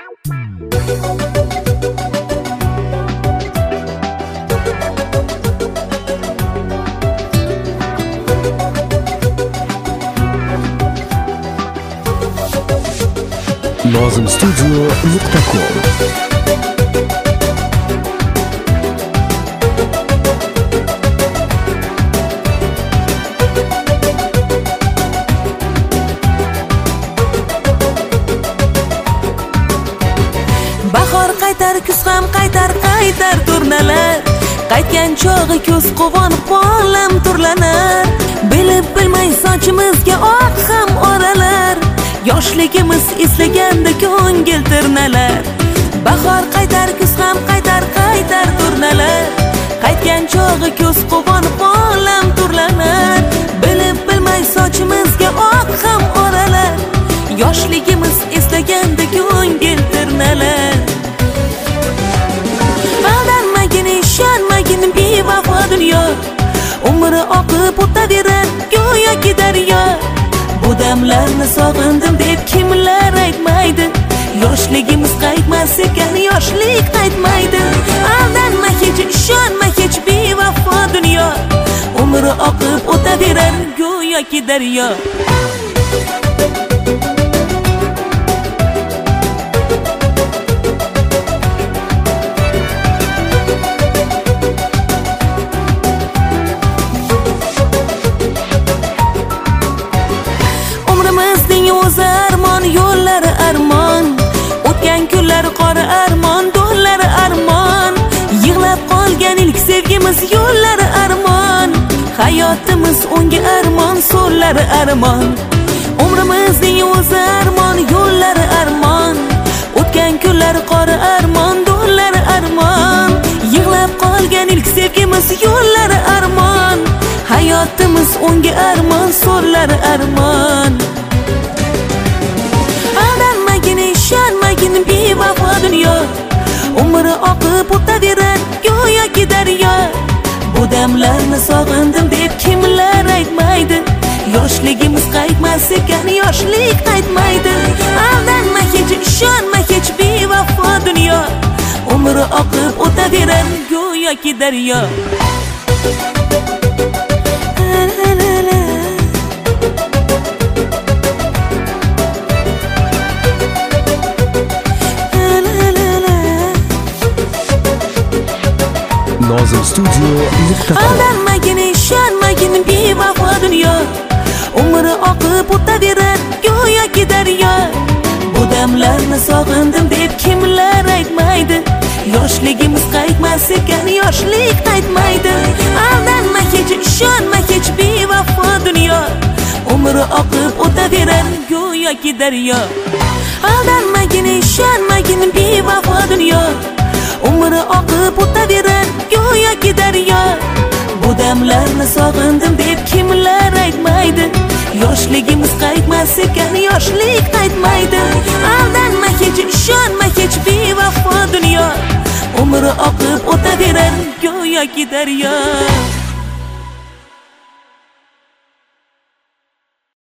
nozimstudio.com Bahor qaytar, kuz ham qaytar turnalar. Qaytgan chog'i ko'z quvonib qo'lim turlanar. Bilib bilmay sochimizga oq ham oralar. Yoshligimiz eslaganda ko'ngil tirnalar. Bahor qaytar, kuz ham qaytar turnalar. Qaytgan chog'i ko'z quvonib qo'lim turlanar. Bilib bilmay sochimizga oq ham oralar. Yoshligimiz eslaganda ko'ngil tirnalar. Aldanmagin, ishonmagin bevafo dunyo. Umri oqib o'taverar go'yoki daryo. Bu damlarni sog'indim deb kimlar aytmaydi. Yoshligimiz qaytmas ekan, yoshlik qaytmaydi. Aldanma hech, ishonma hech bevafo dunyo. Umri oqib o'taverar go'yoki daryo. O'zi armon, yo'llari armon. O'tgan kunlar qora armon, do'llari armon. Yig'lab qolgan ilk sevgimiz yo'llari armon. Hayotimiz unga armon, so'llari armon. Umrimizning o'zi armon, yo'llari armon. O'tgan kunlar qora armon, do'llari armon. Yig'lab qolgan ilk sevgimiz yo'llari armon. Hayotimiz unga armon, so'llari armon. Ishonmagin bevafo dunyo. Umri oqib o'taverar go'yoki daryo. Bu damlarni sog'indim deb kimlar aytmaydi. Yoshligimiz qaytmas ekan, yoshlik qaytmaydi. Aldanma hech, ishonma hech bevafo dunyo. Umri oqib o'taverar go'yoki daryo. nozimstudio.com Aldanmagin, ishonmagin bevafo dunyo. Umri oqib o'taverar go'yoki daryo. Bu damlarni sog'indim deb kimlar aytmaydi. Yoshligimiz qaytmas ekan, yoshlik qaytmaydi. Aldanma hech, ishonma hech bevafo dunyo. Umri oqib o'taverar go'yoki daryo. Aldanmagin, ishonmagin bevafo dunyo. Umri oqib o'taverar go'yoki daryo. Bu damlarni sog'indim deb kimlar aytmaydi. Yoshligimiz qaytmas ekan, yoshlik qaytmaydi. Aldanma hech, ishonma hech bevafo dunyo. Umri oqib o'taverar go'yoki daryo.